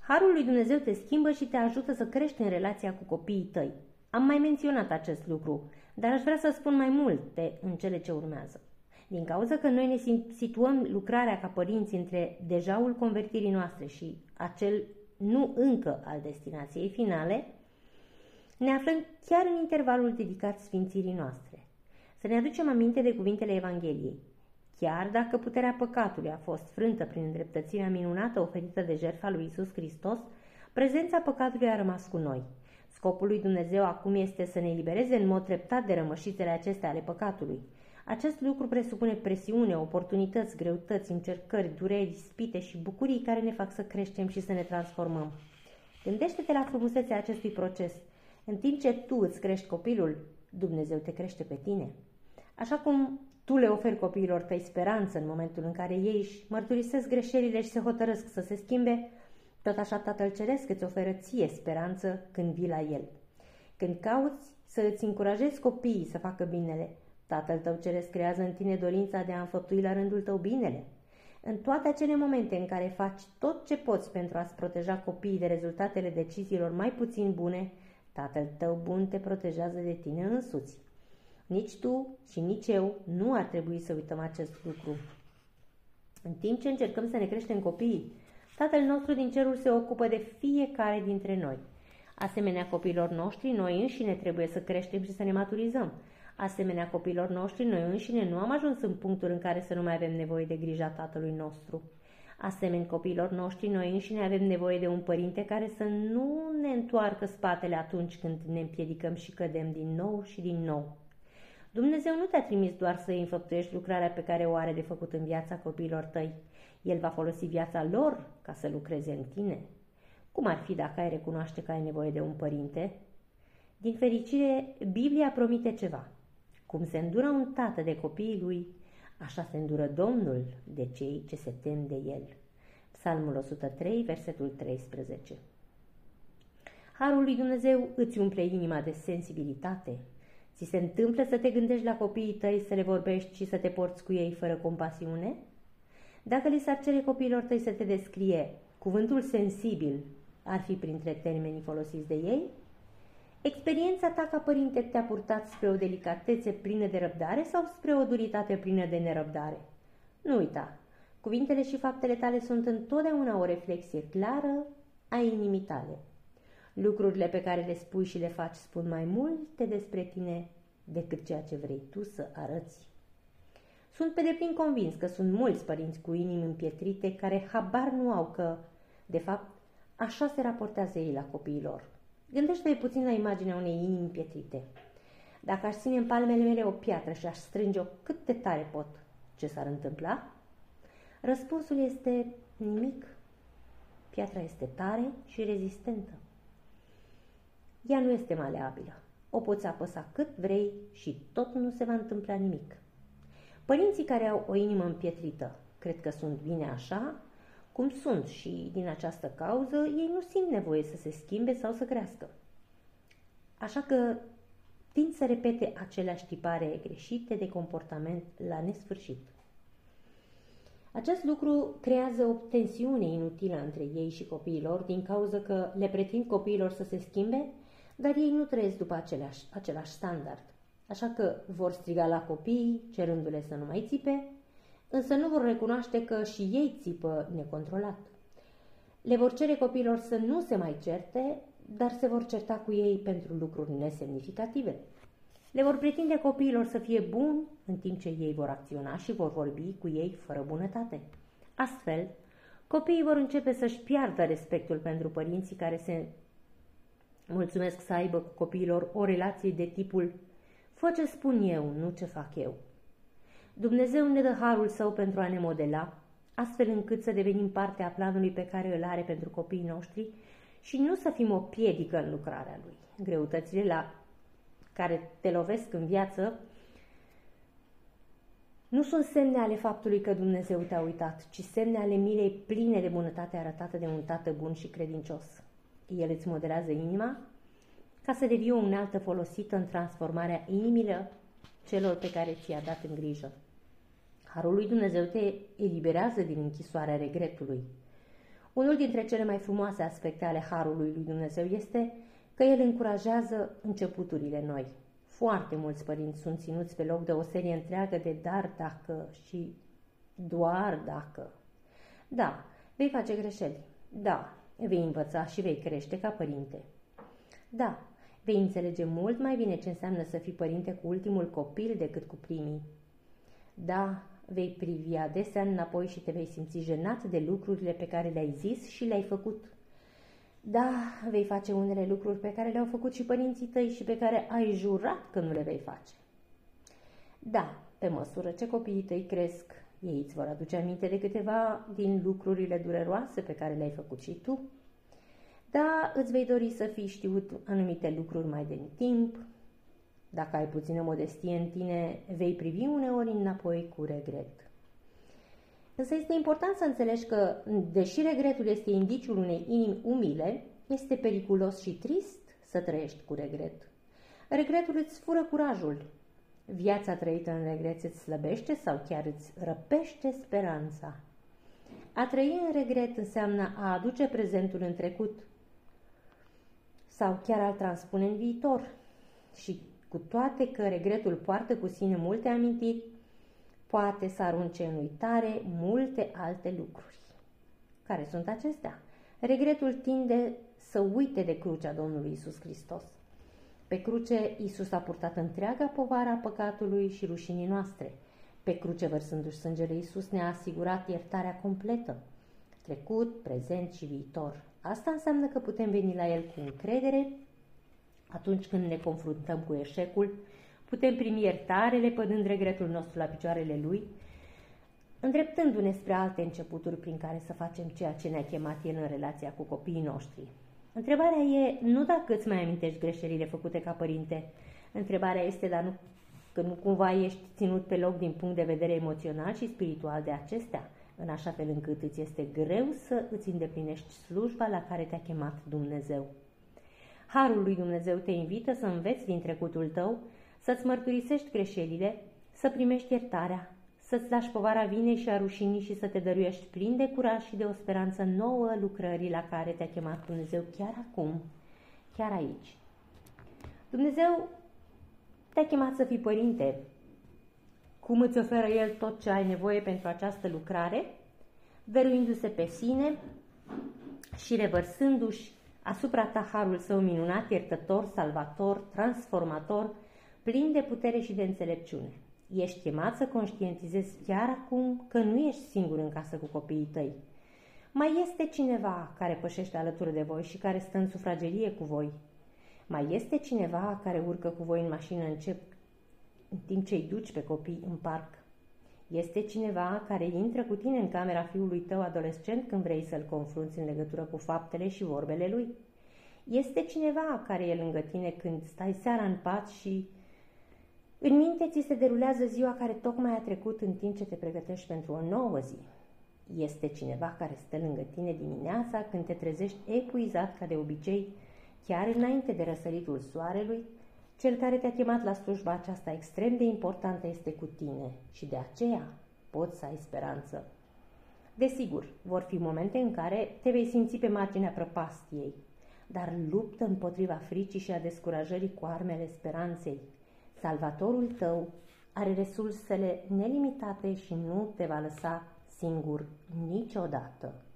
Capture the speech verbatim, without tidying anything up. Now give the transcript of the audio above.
Harul lui Dumnezeu te schimbă și te ajută să crești în relația cu copiii tăi. Am mai menționat acest lucru, dar aș vrea să spun mai multe în cele ce urmează. Din cauza că noi ne situăm lucrarea ca părinți între dejaul convertirii noastre și acel nu încă al destinației finale, ne aflăm chiar în intervalul dedicat sfințirii noastre. Să ne aducem aminte de cuvintele Evangheliei. Chiar dacă puterea păcatului a fost frântă prin îndreptățirea minunată oferită de jertfa lui Iisus Hristos, prezența păcatului a rămas cu noi. Scopul lui Dumnezeu acum este să ne elibereze în mod treptat de rămășițele acestea ale păcatului. Acest lucru presupune presiune, oportunități, greutăți, încercări, dureri, ispite și bucurii care ne fac să creștem și să ne transformăm. Gândește-te la frumusețea acestui proces. În timp ce tu îți crești copilul, Dumnezeu te crește pe tine. Așa cum tu le oferi copiilor tăi speranță în momentul în care ei își mărturisesc greșelile și se hotărăsc să se schimbe, tot așa Tatăl Ceresc îți oferă ție speranță când vii la El. Când cauți să îți încurajezi copiii să facă binele, Tatăl tău Ceresc creează în tine dorința de a înfăptui la rândul tău binele. În toate acele momente în care faci tot ce poți pentru a-ți proteja copiii de rezultatele deciziilor mai puțin bune, Tatăl tău bun te protejează de tine însuți. Nici tu și nici eu nu ar trebui să uităm acest lucru. În timp ce încercăm să ne creștem copiii, Tatăl nostru din cerul se ocupă de fiecare dintre noi. Asemenea copiilor noștri, noi înșine trebuie să creștem și să ne maturizăm. Asemenea copiilor noștri, noi înșine nu am ajuns în punctul în care să nu mai avem nevoie de grija Tatălui nostru. Asemenea copiilor noștri, noi înșine avem nevoie de un părinte care să nu ne întoarcă spatele atunci când ne împiedicăm și cădem din nou și din nou. Dumnezeu nu te-a trimis doar să îi înfăptuiești lucrarea pe care o are de făcut în viața copiilor tăi. El va folosi viața lor ca să lucreze în tine. Cum ar fi dacă ai recunoaște că ai nevoie de un părinte? Din fericire, Biblia promite ceva. Cum se îndură un tată de copiii lui, așa se îndură Domnul de cei ce se tem de El. Psalmul o sută trei, versetul treisprezece. Harul lui Dumnezeu îți umple inima de sensibilitate. Ți se întâmplă să te gândești la copiii tăi, să le vorbești și să te porți cu ei fără compasiune? Dacă li s-ar cere copiilor tăi să te descrie, cuvântul sensibil ar fi printre termenii folosiți de ei? Experiența ta ca părinte te-a purtat spre o delicatețe plină de răbdare sau spre o duritate plină de nerăbdare? Nu uita, cuvintele și faptele tale sunt întotdeauna o reflexie clară a inimii tale. Lucrurile pe care le spui și le faci spun mai multe despre tine decât ceea ce vrei tu să arăți. Sunt pe deplin convins că sunt mulți părinți cu inimi împietrite care habar nu au că, de fapt, așa se raportează ei la copiii lor. Gândește-te puțin la imaginea unei inimi împietrite. Dacă aș ține în palmele mele o piatră și aș strânge-o cât de tare pot, ce s-ar întâmpla? Răspunsul este nimic. Piatra este tare și rezistentă. Ea nu este maleabilă. O poți apăsa cât vrei și tot nu se va întâmpla nimic. Părinții care au o inimă împietrită cred că sunt bine așa cum sunt și din această cauză ei nu simt nevoie să se schimbe sau să crească. Așa că tind să repete aceleași tipare greșite de comportament la nesfârșit. Acest lucru creează o tensiune inutilă între ei și copiilor din cauza că le pretind copiilor să se schimbe, dar ei nu trăiesc după același, același standard. Așa că vor striga la copii, cerându-le să nu mai țipe, însă nu vor recunoaște că și ei țipă necontrolat. Le vor cere copiilor să nu se mai certe, dar se vor certa cu ei pentru lucruri nesemnificative. Le vor pretinde copiilor să fie buni, în timp ce ei vor acționa și vor vorbi cu ei fără bunătate. Astfel, copiii vor începe să-și piardă respectul pentru părinții care se mulțumesc să aibă cu copiilor o relație de tipul fă ce spun eu, nu ce fac eu. Dumnezeu ne dă harul său pentru a ne modela, astfel încât să devenim parte a planului pe care îl are pentru copiii noștri și nu să fim o piedică în lucrarea lui. Greutățile la care te lovesc în viață nu sunt semne ale faptului că Dumnezeu te-a uitat, ci semne ale milei pline de bunătate arătate de un tată bun și credincios. El îți modelează inima ca să devii o unealtă folosită în transformarea inimilor celor pe care ți-a dat în grijă. Harul lui Dumnezeu te eliberează din închisoarea regretului. Unul dintre cele mai frumoase aspecte ale harului lui Dumnezeu este că el încurajează începuturile noi. Foarte mulți părinți sunt ținuți pe loc de o serie întreagă de dar dacă și doar dacă. Da, vei face greșeli. Da, vei învăța și vei crește ca părinte. Da, vei înțelege mult mai bine ce înseamnă să fii părinte cu ultimul copil decât cu primii. Da, vei privi adesea înapoi și te vei simți jenat de lucrurile pe care le-ai zis și le-ai făcut. Da, vei face unele lucruri pe care le-au făcut și părinții tăi și pe care ai jurat că nu le vei face. Da, pe măsură ce copiii tăi cresc, ei îți vor aduce aminte de câteva din lucrurile dureroase pe care le-ai făcut și tu. Da, îți vei dori să fii știut anumite lucruri mai din timp. Dacă ai puțină modestie în tine, vei privi uneori înapoi cu regret. Însă este important să înțelegi că, deși regretul este indiciul unei inimi umile, este periculos și trist să trăiești cu regret. Regretul îți fură curajul. Viața trăită în regret îți slăbește sau chiar îți răpește speranța. A trăi în regret înseamnă a aduce prezentul în trecut sau chiar a-l transpune în viitor. Și cu toate că regretul poartă cu sine multe amintiri, poate să arunce în uitare multe alte lucruri. Care sunt acestea? Regretul tinde să uite de crucea Domnului Iisus Hristos. Pe cruce, Iisus a purtat întreaga povară a păcatului și rușinii noastre. Pe cruce, vărsându-și sângele, Iisus ne-a asigurat iertarea completă, trecut, prezent și viitor. Asta înseamnă că putem veni la El cu încredere atunci când ne confruntăm cu eșecul, putem primi iertare lepădând regretul nostru la picioarele Lui, îndreptându-ne spre alte începuturi prin care să facem ceea ce ne-a chemat El în relația cu copiii noștri. Întrebarea e nu dacă îți mai amintești greșelile făcute ca părinte. Întrebarea este dar nu, că nu cumva ești ținut pe loc din punct de vedere emoțional și spiritual de acestea, în așa fel încât îți este greu să îți îndeplinești slujba la care te-a chemat Dumnezeu. Harul lui Dumnezeu te invită să înveți din trecutul tău, să-ți mărturisești greșelile, să primești iertarea, să-ți lași povara vinei și a rușinii și să te dăruiești plin de curaj și de o speranță nouă lucrării la care te-a chemat Dumnezeu chiar acum, chiar aici. Dumnezeu te-a chemat să fii părinte. Cum îți oferă El tot ce ai nevoie pentru această lucrare? Dăruindu-se pe sine și revărsându-și asupra ta harul său minunat, iertător, salvator, transformator, plin de putere și de înțelepciune. Ești chemat să conștientizezi chiar acum că nu ești singur în casă cu copiii tăi. Mai este cineva care pășește alături de voi și care stă în sufragerie cu voi. Mai este cineva care urcă cu voi în mașină încep, în timp ce îi duci pe copii în parc. Este cineva care intră cu tine în camera fiului tău adolescent când vrei să-l confrunți în legătură cu faptele și vorbele lui. Este cineva care e lângă tine când stai seara în pat și în minte ți se derulează ziua care tocmai a trecut în timp ce te pregătești pentru o nouă zi. Este cineva care stă lângă tine dimineața când te trezești epuizat ca de obicei, chiar înainte de răsăritul soarelui. Cel care te-a chemat la slujba aceasta extrem de importantă este cu tine și de aceea poți să ai speranță. Desigur, vor fi momente în care te vei simți pe marginea prăpastiei, dar luptă împotriva fricii și a descurajării cu armele speranței. Salvatorul tău are resursele nelimitate și nu te va lăsa singur niciodată.